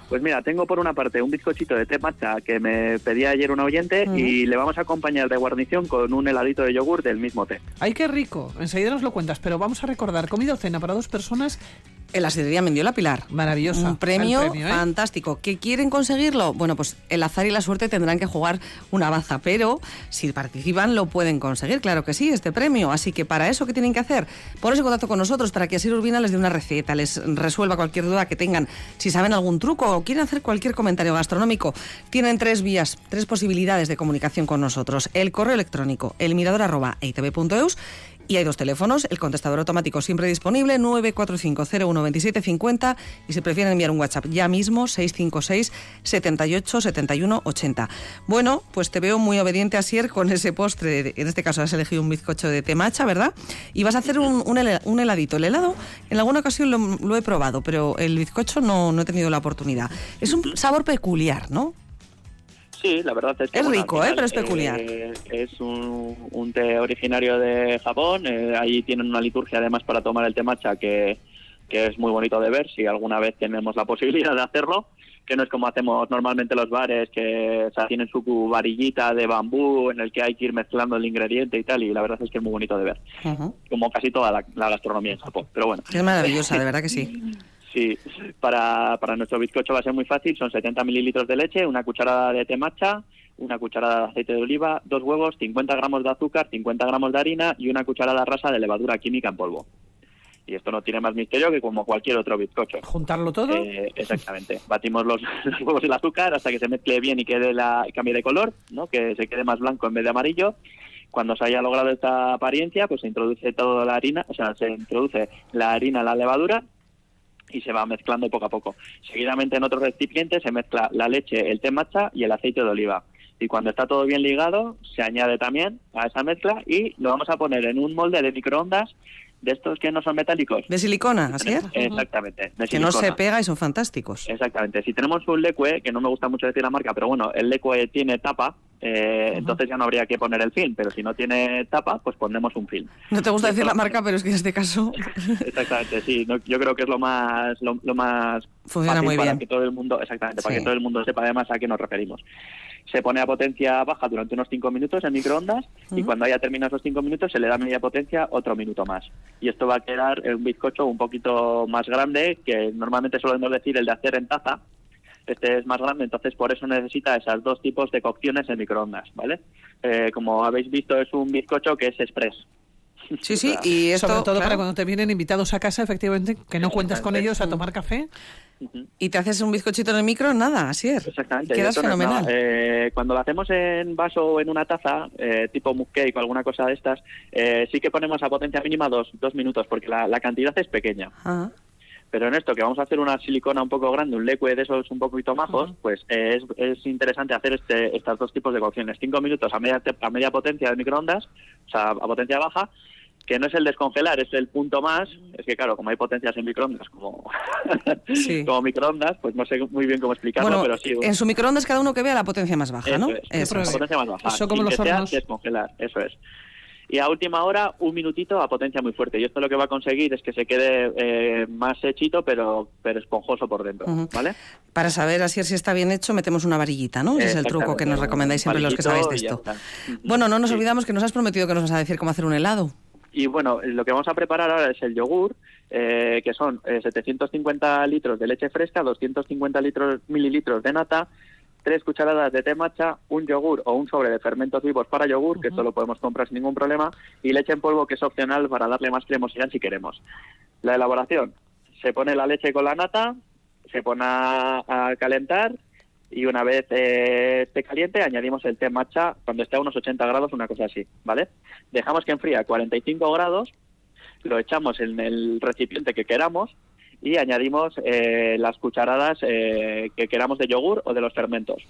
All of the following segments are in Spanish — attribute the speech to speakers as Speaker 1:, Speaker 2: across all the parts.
Speaker 1: Pues mira, tengo por una parte un bizcochito de té matcha que me pedía ayer un oyente y le vamos a acompañar de guarnición con un heladito de yogur del mismo té.
Speaker 2: ¡Ay, qué rico! Enseguida nos lo cuentas, pero vamos a recordar, comida o cena para 2 personas...
Speaker 3: En la sidrería Mendiola Pilar.
Speaker 2: Maravillosa.
Speaker 3: Un premio,
Speaker 2: ¿eh?
Speaker 3: Fantástico. ¿Que quieren conseguirlo? Bueno, pues el azar y la suerte tendrán que jugar una baza, pero si participan lo pueden conseguir, claro que sí, este premio. Así que para eso, ¿qué tienen que hacer? Ponerse en contacto con nosotros para que Asier Urbina les dé una receta, les resuelva cualquier duda que tengan. Si saben algún truco o quieren hacer cualquier comentario gastronómico, tienen 3 vías, 3 posibilidades de comunicación con nosotros. El correo electrónico, elmirador@eitv.eus. Y hay 2 teléfonos, el contestador automático siempre disponible, 945-01-2750, y si prefieren enviar un WhatsApp ya mismo, 656-78-71-80. Bueno, pues te veo muy obediente, Asier, con ese postre. En este caso has elegido un bizcocho de té matcha, ¿verdad? Y vas a hacer un heladito. El helado, en alguna ocasión lo he probado, pero el bizcocho no he tenido la oportunidad. Es un sabor peculiar, ¿no?
Speaker 1: Sí, la verdad es que...
Speaker 3: Es
Speaker 1: bueno,
Speaker 3: rico,
Speaker 1: al final,
Speaker 3: pero es peculiar.
Speaker 1: Es un té originario de Japón. Ahí tienen una liturgia además para tomar el té matcha que es muy bonito de ver, si alguna vez tenemos la posibilidad de hacerlo, que no es como hacemos normalmente los bares, que tienen su varillita de bambú en el que hay que ir mezclando el ingrediente y tal, y la verdad es que es muy bonito de ver. Como casi toda la gastronomía en Japón, pero bueno.
Speaker 3: Es maravillosa, de verdad que sí.
Speaker 1: Sí, para nuestro bizcocho va a ser muy fácil. Son 70 mililitros de leche, una cucharada de té matcha, una cucharada de aceite de oliva, 2 huevos, 50 gramos de azúcar, 50 gramos de harina y una cucharada rasa de levadura química en polvo. Y esto no tiene más misterio que como cualquier otro bizcocho.
Speaker 2: ¿Juntarlo todo?
Speaker 1: Exactamente. Batimos los huevos y el azúcar hasta que se mezcle bien y cambie de color, ¿no? Que se quede más blanco en vez de amarillo. Cuando se haya logrado esta apariencia, pues se introduce toda la harina, se introduce la harina en la levadura y se va mezclando poco a poco. Seguidamente en otro recipiente se mezcla la leche, el té matcha y el aceite de oliva. Y cuando está todo bien ligado, se añade también a esa mezcla y lo vamos a poner en un molde de microondas de estos que no son metálicos.
Speaker 3: ¿De silicona, así es?
Speaker 1: Exactamente. De
Speaker 3: que
Speaker 1: silicona.
Speaker 3: no se pega y son fantásticos.
Speaker 1: Exactamente. Si tenemos un Leque, que no me gusta mucho decir la marca, pero bueno, el Leque tiene tapa, entonces ya no habría que poner el film, pero si no tiene tapa, pues pondremos un film.
Speaker 3: No te gusta decir la marca, pero es que en este caso...
Speaker 1: Exactamente, sí. Yo creo que es lo más
Speaker 3: funciona
Speaker 1: fácil
Speaker 3: muy
Speaker 1: para
Speaker 3: bien.
Speaker 1: que todo el mundo, exactamente, para
Speaker 3: Sí.
Speaker 1: que todo el mundo sepa además a qué nos referimos. Se pone a potencia baja durante unos 5 minutos en microondas y cuando haya terminado esos 5 minutos se le da media potencia otro minuto más. Y esto va a quedar un bizcocho un poquito más grande, que normalmente solemos decir el de hacer en taza. Este es más grande, entonces por eso necesita esas 2 tipos de cocciones en microondas, ¿vale? Como habéis visto, es un bizcocho que es express.
Speaker 3: Sí, y esto...
Speaker 2: Sobre todo
Speaker 3: claro,
Speaker 2: para cuando te vienen invitados a casa, efectivamente, que no cuentas con ellos a tomar café.
Speaker 3: y te haces un bizcochito en el micro, nada, así es.
Speaker 1: Exactamente.
Speaker 3: Quedas
Speaker 1: Esto no es
Speaker 3: fenomenal.
Speaker 1: nada. Cuando lo hacemos en vaso o en una taza, tipo mug cake o alguna cosa de estas, sí que ponemos a potencia mínima 2 minutos, porque la cantidad es pequeña.
Speaker 3: Ah.
Speaker 1: Pero en esto, que vamos a hacer una silicona un poco grande, un Leque de esos un poquito majos, pues es interesante hacer estos 2 tipos de cocciones. 5 minutos a media potencia de microondas, o sea, a potencia baja, que no es el descongelar, es el punto más. Es que claro, como hay potencias en microondas como,
Speaker 3: Sí.
Speaker 1: como microondas, pues no sé muy bien cómo explicarlo,
Speaker 3: Bueno,
Speaker 1: pero sí.
Speaker 3: en su microondas cada uno que vea la potencia más baja, ¿no?
Speaker 1: Eso
Speaker 3: Eso
Speaker 1: es,
Speaker 3: es.
Speaker 1: la potencia más baja,
Speaker 2: Eso como
Speaker 1: sin
Speaker 2: los
Speaker 1: que sea
Speaker 2: hornos.
Speaker 1: descongelar, eso es. Y a última hora, 1 minutito a potencia muy fuerte. Y esto lo que va a conseguir es que se quede más hechito, pero esponjoso por dentro, ¿vale?
Speaker 3: Para saber así si está bien hecho, metemos una varillita, ¿no? Ese es el truco que nos recomendáis siempre los que sabéis de esto. Bueno, no nos olvidamos que nos has prometido que nos vas a decir cómo hacer un helado.
Speaker 1: Y bueno, lo que vamos a preparar ahora es el yogur, que son 750 litros de leche fresca, 250 mililitros de nata, 3 cucharadas de té matcha, un yogur o un sobre de fermentos vivos para yogur, que esto lo podemos comprar sin ningún problema, y leche en polvo, que es opcional para darle más cremosidad si queremos. La elaboración: se pone la leche con la nata, se pone a calentar, y una vez esté caliente añadimos el té matcha cuando esté a unos 80 grados, una cosa así, ¿vale? Dejamos que enfríe a 45 grados, lo echamos en el recipiente que queramos y añadimos las cucharadas que queramos de yogur o de los fermentos.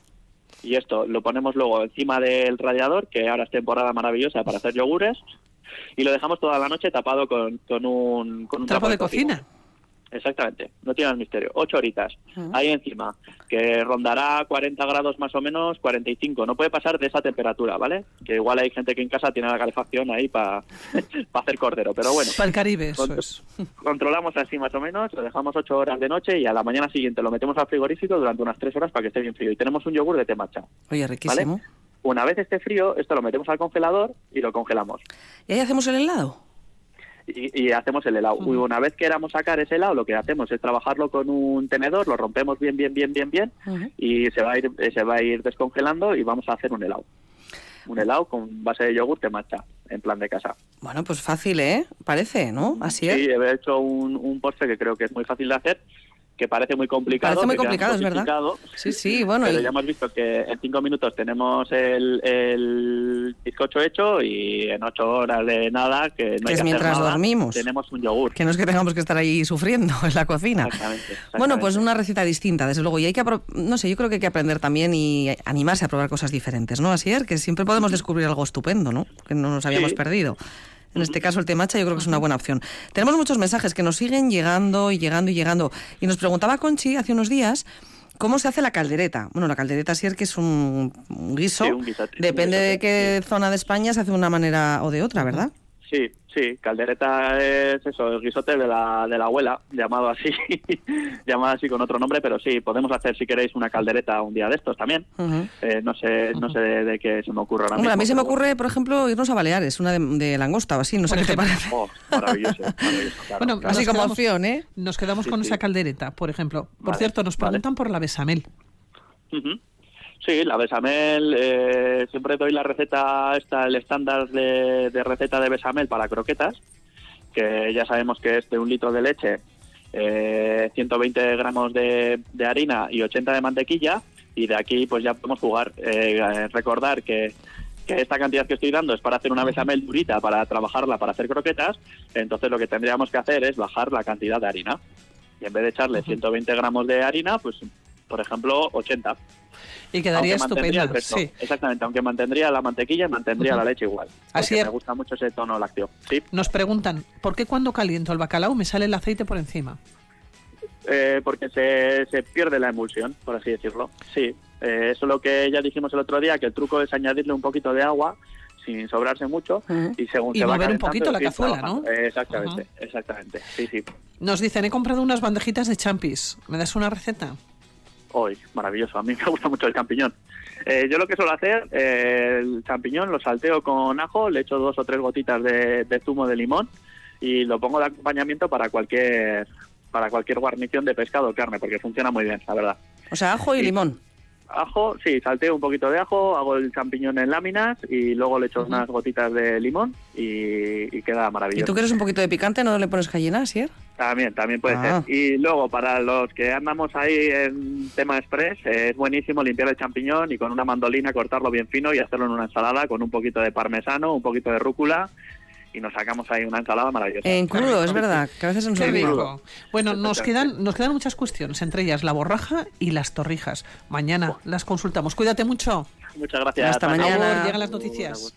Speaker 1: Y esto lo ponemos luego encima del radiador, que ahora es temporada maravillosa para hacer yogures, y lo dejamos toda la noche tapado con un
Speaker 2: Trapo de cocina.
Speaker 1: Exactamente, no tiene más misterio. 8 horitas, ahí encima, que rondará 40 grados más o menos, 45. No puede pasar de esa temperatura, ¿vale? Que igual hay gente que en casa tiene la calefacción ahí para hacer cordero, pero bueno.
Speaker 2: Para el Caribe, eso es.
Speaker 1: Controlamos así más o menos, lo dejamos 8 horas de noche y a la mañana siguiente lo metemos al frigorífico durante unas 3 horas para que esté bien frío. Y tenemos un yogur de té matcha.
Speaker 3: Oye, riquísimo.
Speaker 1: ¿Vale? Una vez esté frío, esto lo metemos al congelador y lo congelamos.
Speaker 3: ¿Y ahí hacemos el helado?
Speaker 1: Y hacemos el helado. Una vez queramos sacar ese helado, lo que hacemos es trabajarlo con un tenedor, lo rompemos bien y se va a ir descongelando y vamos a hacer un helado. Un helado con base de yogur de matcha, en plan de casa.
Speaker 3: Bueno, pues fácil, ¿eh? Parece, ¿no? Así es.
Speaker 1: Sí, he hecho un postre que creo que es muy fácil de hacer, que parece muy complicado.
Speaker 3: Parece muy complicado, es verdad. Sí, bueno.
Speaker 1: Pero ya hemos visto que en 5 minutos tenemos el bizcocho hecho y en 8 horas de nada, que no hay que
Speaker 3: mientras
Speaker 1: hacer nada,
Speaker 3: dormimos.
Speaker 1: tenemos un yogur.
Speaker 3: Que no es que tengamos que estar ahí sufriendo en la cocina.
Speaker 1: Exactamente.
Speaker 3: Bueno, pues una receta distinta, desde luego. Y hay que, no sé, yo creo que hay que aprender también y animarse a probar cosas diferentes, ¿no? Así es, que siempre podemos descubrir algo estupendo, ¿no? Que no nos habíamos perdido. En este caso, el té matcha yo creo que es una buena opción. Tenemos muchos mensajes que nos siguen llegando. Y nos preguntaba Conchi hace unos días cómo se hace la caldereta. Bueno, la caldereta sí es que es un guiso.
Speaker 1: Sí, un guisate.
Speaker 3: Depende de qué zona de España se hace de una manera o de otra, ¿verdad?
Speaker 1: Sí, caldereta es eso, el guisote de la abuela, llamado así, llamado así con otro nombre, pero sí, podemos hacer si queréis una caldereta un día de estos también. No sé de qué se me ocurre ahora mismo.
Speaker 3: A mí se me ocurre, por ejemplo, irnos a Baleares, una de langosta o así, no sé qué te parece.
Speaker 1: Maravilloso, claro.
Speaker 2: Bueno,
Speaker 3: así como opción, ¿eh?
Speaker 2: Nos quedamos con esa caldereta, por ejemplo. Por cierto, nos preguntan por la bechamel.
Speaker 1: Sí, la bechamel, siempre doy la receta, el estándar de receta de bechamel para croquetas, que ya sabemos que es de 1 litro de leche, 120 gramos de harina y 80 de mantequilla, y de aquí pues ya podemos jugar. Recordar que esta cantidad que estoy dando es para hacer una bechamel durita, para trabajarla, para hacer croquetas, entonces lo que tendríamos que hacer es bajar la cantidad de harina. Y en vez de echarle 120 gramos de harina, pues por ejemplo 80.
Speaker 2: Y quedaría estupenda. Sí.
Speaker 1: Exactamente, aunque mantendría la mantequilla y mantendría la leche igual.
Speaker 2: Así es.
Speaker 1: Me gusta mucho ese tono lácteo. ¿Sí?
Speaker 2: Nos preguntan, ¿por qué cuando caliento el bacalao me sale el aceite por encima?
Speaker 1: Porque se pierde la emulsión, por así decirlo. Sí, eso es lo que ya dijimos el otro día, que el truco es añadirle un poquito de agua sin sobrarse mucho y según se va
Speaker 2: mover un poquito la cazuela,
Speaker 1: ¿no? Exactamente. Sí.
Speaker 2: Nos dicen, he comprado unas bandejitas de champis. ¿Me das una receta?
Speaker 1: Hoy, maravilloso. A mí me gusta mucho el champiñón. Yo lo que suelo hacer, el champiñón lo salteo con ajo, le echo 2 o 3 gotitas de zumo de limón y lo pongo de acompañamiento para cualquier guarnición de pescado o carne, porque funciona muy bien, la verdad.
Speaker 3: O sea, ajo y limón.
Speaker 1: Ajo, sí, salteo un poquito de ajo, hago el champiñón en láminas y luego le echo unas gotitas de limón y queda maravilloso.
Speaker 3: ¿Y tú quieres un poquito de picante, no le pones cayena, sí?
Speaker 1: También puede ser. Y luego, para los que andamos ahí en tema express, es buenísimo limpiar el champiñón y con una mandolina cortarlo bien fino y hacerlo en una ensalada con un poquito de parmesano, un poquito de rúcula, y nos sacamos ahí una ensalada maravillosa.
Speaker 3: En crudo, es verdad, que a veces nos olvida.
Speaker 2: Bueno, nos quedan muchas cuestiones, entre ellas la borraja y las torrijas. Mañana las consultamos. Cuídate mucho.
Speaker 1: Muchas gracias.
Speaker 3: Hasta mañana.
Speaker 2: Llegan las noticias.